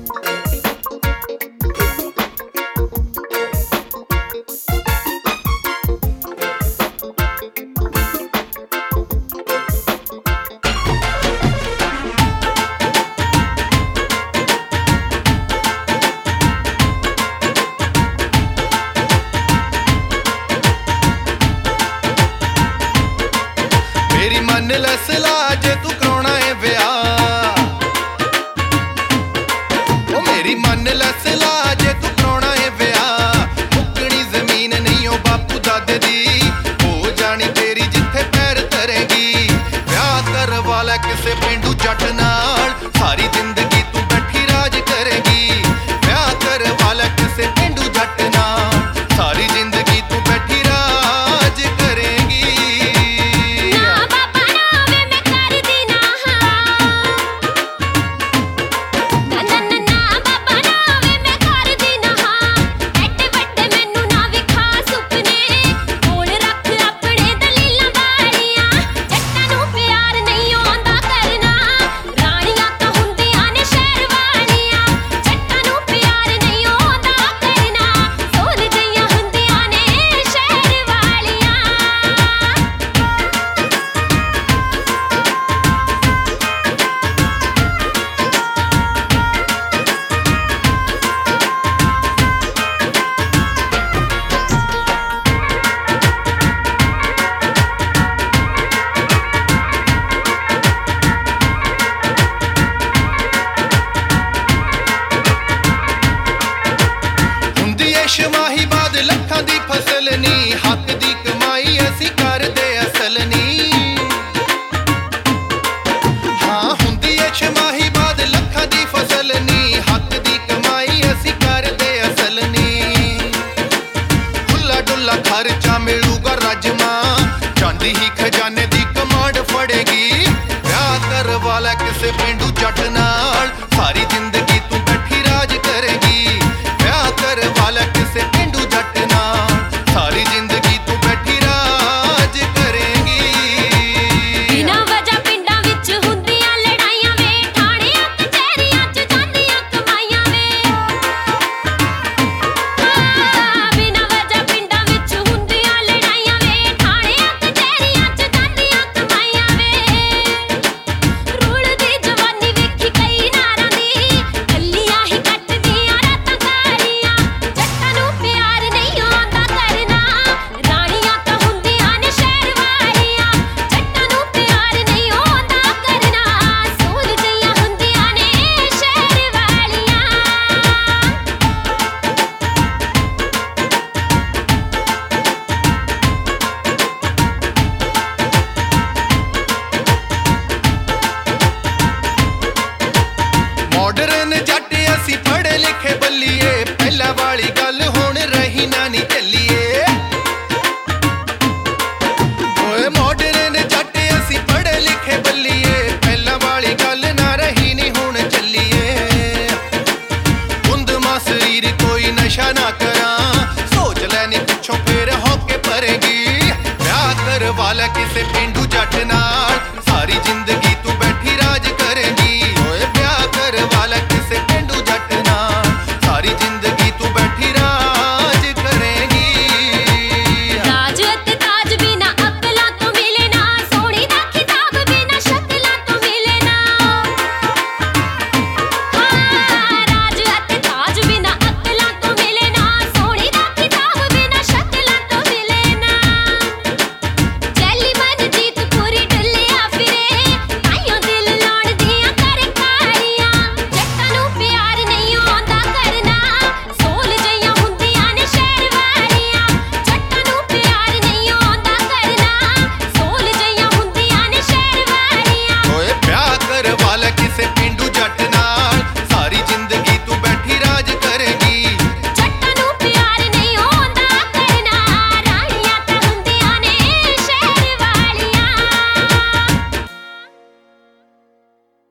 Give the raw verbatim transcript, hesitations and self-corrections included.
मेरी मन लसला जे तू कराउणा है विआह, ओ मेरी मन लसला जे तू कराउणा है विआह। मुकनी जमीन नहीं ओ बापू दादे दी, हो जानी तेरी जिथे पैर धरेगी। विआह करवा लै किसे पेंडू जट नाल, सारी जिंदगी तू बैठी राज करेगी। विआह करवा लै किसे पेंडू जट नाल, सारी जिंदगी तू बैठी राज करेगी। शमाही बाद लखां दी फसल नी, हक दी कमाई असी करदे असल नी। हाँ हुंदी है शमाही बाद लखां दी फसल नी, हक दी कमाई असी करदे असल नी। खुला डुला खर्चा मिलूगा रजमा, चांदी ही खजाने दी कमांड फड़ेगी। विआह करवा लै किसे पेंडू जट नाल, सारी जिंदगी तू बैठी राज करेगी। विआह करवा लै किसे पेंडू जट नाल, सारी जिंदगी तू बैठी राज करेगी। बिना वजह पिंडां विच हुंदियां लड़ाइयां वे, ठाणियां कचहरियां च जांदियां कमाइयां वे। बिना वजह पिंडां विच हुंदियां लड़ाइयां वे, ठाणियां कचहरियां च जांदियां कमाइयां वे। रुलदी जवानी वेखी कई नारां दी, गल्लियां ही कटदियां रातां कालियां। जट्टां नूं प्यार नहीं आउंदा करना, राणियां तां हुंदियां ने शहर वालियां। जट्टां नूं प्यार नहीं आउंदा करना, सोल जिहियां हुंदियां ने शहर वालियां। मॉडर्न जट असी पढ़े लिखे बल्लीए, पहला वाली गल हुण रही ना नी चलीए। ओए मॉडर्न जट असी पढ़े लिखे बल्लीए, पहला वाली गल ना रही नी हुण चलीए। गुंदमा शरीर कोई नशा ना करा, सोच लैनी पिछों फिर होके भरेगी। विआह करवा लै किसे पेंडू